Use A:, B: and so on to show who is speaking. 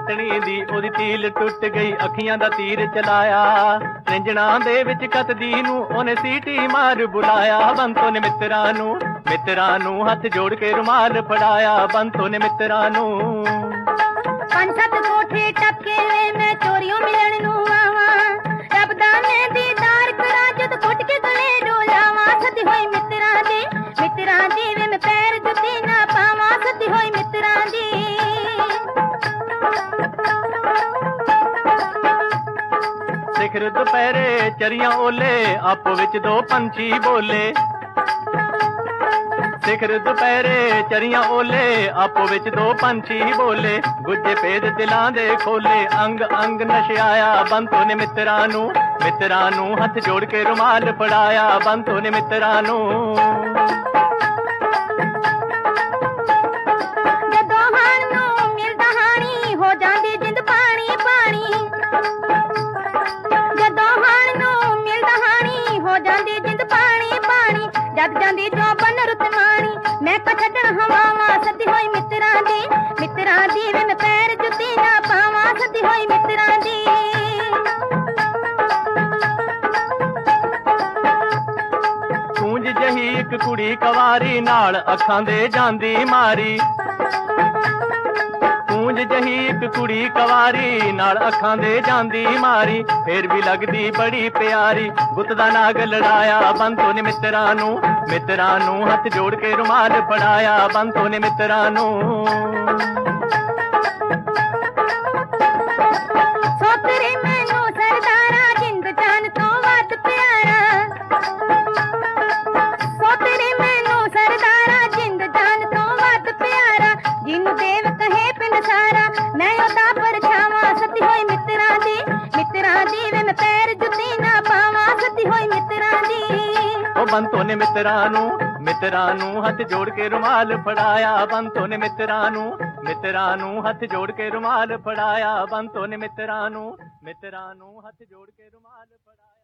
A: ਪਟਣੀ ਦੀ ਉਹਦੀ ਤੀਲ ਟੁੱਟ ਗਈ, ਅੱਖੀਆਂ ਦਾ ਤੀਰ ਚਲਾਇਆ। ਰਿੰਜਣਾ ਦੇ ਵਿੱਚ ਕੱਤਦੀ ਨੂੰ ਉਹਨੇ ਸੀਟੀ ਮਾਰ ਬੁਲਾਇਆ। ਬੰਤੋ ਨੇ ਮਿੱਤਰਾਂ ਨੂੰ ਹੱਥ ਜੋੜ ਕੇ ਰੁਮਾਲ ਫੜਾਇਆ। ਬੰਤੋ ਨੇ ਮਿੱਤਰਾਂ ਨੂੰ
B: 5-7 ਕੋਠੇ ਟੱਪਕੇ ਵੇ ਮੈਂ ਚੋਰੀਓਂ ਮਿਲਣ ਨੂੰ ਆਵਾਂ। ਰੱਬ ਦਾ ਮੈਂ ਦੀਦਾਰ ਕਰਾਂ ਜਦ ਘੁੱਟ ਕੇ ਗਲੇ ਡੋਲਾਵਾਂ। ਸੱਦੀ ਹੋਈ ਮਿੱਤਰਾਂ ਦੀ ਵੇ ਮੈਂ ਪੈਰ ਜੁੱਤੀ ਨਾ ਪਾਵਾਂ। ਸੱਦੀ ਹੋਈ ਮਿੱਤਰਾਂ ਦੀ
A: ਸਿਖਰ ਦੁਪਹਿਰੇ ਚਰੀਆਂ ਓਲੇ, ਆਪੋ ਵਿੱਚ ਦੋ ਪੰਛੀ ਬੋਲੇ। ਸਿਖਰ ਦੁਪਹਿਰੇ ਚਰੀਆਂ ਓਲੇ, ਆਪੋ ਵਿੱਚ ਦੋ ਪੰਛੀ ਬੋਲੇ। ਗੁੱਜੇ ਭੇਦ ਦਿਲਾਂ ਦੇ ਖੋਲੇ, ਅੰਗ ਅੰਗ ਨਸ਼ਿਆਇਆ। ਬੰਤੋ ਨੇ ਮਿੱਤਰਾਂ ਨੂੰ ਹੱਥ ਜੋੜ ਕੇ ਰੁਮਾਲ ਫੜਾਇਆ। ਬੰਤੋ ਨੇ ਮਿੱਤਰਾਂ ਨੂੰ
B: ਜਦੋਂ ਹਾਣ ਨੂੰ ਮਿਲਦਾ ਹਾਣੀ ਹੋ ਜਾਂਦੀ ਜਿੰਦ ਪਾਣੀ ਪਾਣੀ। ਜਦੋਂ ਹਾਣ ਨੂੰ ਮਿਲਦਾ ਹਾਣੀ ਹੋ ਜਾਂਦੀ ਜਿੰਦ ਪਾਣੀ ਪਾਣੀ। ਜਦ ਜਾਂਦੀ ਜੋਬਨ ਰੁੱਤ ਮਾਣੀ ਮੈਂ ਕੋ ਛੱਡਣ ਹਵਾਵਾਂ। ਸੱਦੀ ਹੋਈ ਮਿੱਤਰਾਂ ਦੀ ਵੇ ਮੈਂ ਪੈਰ ਜੁੱਤੀ ਨਾ ਪਾਵਾਂ। ਸੱਦੀ ਹੋਈ ਮਿੱਤਰਾਂ ਦੀ
A: ਕੂੰਜ ਜਹੀ ਇੱਕ ਕੁੜੀ ਕਵਾਰੀ, ਨਾਲ ਅੱਖਾਂ ਦੇ ਜਾਂਦੀ ਮਾਰੀ। ਕੂੰਜ ਜਹੀ ਇੱਕ ਕੁੜੀ ਕਵਾਰੀ, ਨਾਲ ਅੱਖਾਂ ਦੇ ਜਾਂਦੀ ਮਾਰੀ। ਫੇਰ ਵੀ ਲੱਗਦੀ ਬੜੀ ਪਿਆਰੀ, ਗੁੱਤ ਦਾ ਨਾਗ ਲੜਾਇਆ। ਬੰਤੋ ਨੇ ਮਿੱਤਰਾਂ ਨੂੰ ਹੱਥ ਜੋੜ ਕੇ ਰੁਮਾਲ ਫੜਾਇਆ। ਬੰਤੋ ਨੇ ਮਿੱਤਰਾਂ ਨੂੰ
B: ਸੋ ਤੇਰੇ ਮੈਨੂੰ ਸਰਦਾਰਾ ਜਿੰਦ ਜਾਨ ਤੋਂ ਵੱਧ ਪਿਆਰਾ। ਸੋ ਤੇਰੇ ਮੈਨੂੰ ਸਰਦਾਰਾ ਜਿੰਦ ਜਾਨ ਤੋਂ ਵੱਧ ਪਿਆਰਾ। ਜਿਹਨੂੰ ਦੇਵ ਕਹੇ ਪਿੰਡ ਸਾਰਾ ਮੈਂ ਉਹਦਾ ਪਰਛਾਵਾਂ। ਸੱਦੀ ਹੋਈ ਮਿੱਤਰਾਂ ਦੀ ਵੇ ਮੈਂ ਪੈਰ ਜੁੱਤੀ ਨਾ ਪਾਵਾਂ। ਸੱਦੀ ਹੋਈ ਮਿੱਤਰਾਂ ਦੀ
A: ਉਹ ਬੰਤੋ ਨੇ ਮਿੱਤਰਾਂ ਨੂੰ ਹੱਥ ਜੋੜ ਕੇ ਰੁਮਾਲ ਫੜਾਇਆ। ਬੰਤੋ ਨੇ ਮਿੱਤਰਾਂ ਨੂੰ ਹੱਥ ਜੋੜ ਕੇ ਰੁਮਾਲ ਫੜਾਇਆ। ਬੰਤੋ ਨੇ ਮਿੱਤਰਾਂ ਨੂੰ ਹੱਥ ਜੋੜ ਕੇ ਰੁਮਾਲ ਫੜਾਇਆ।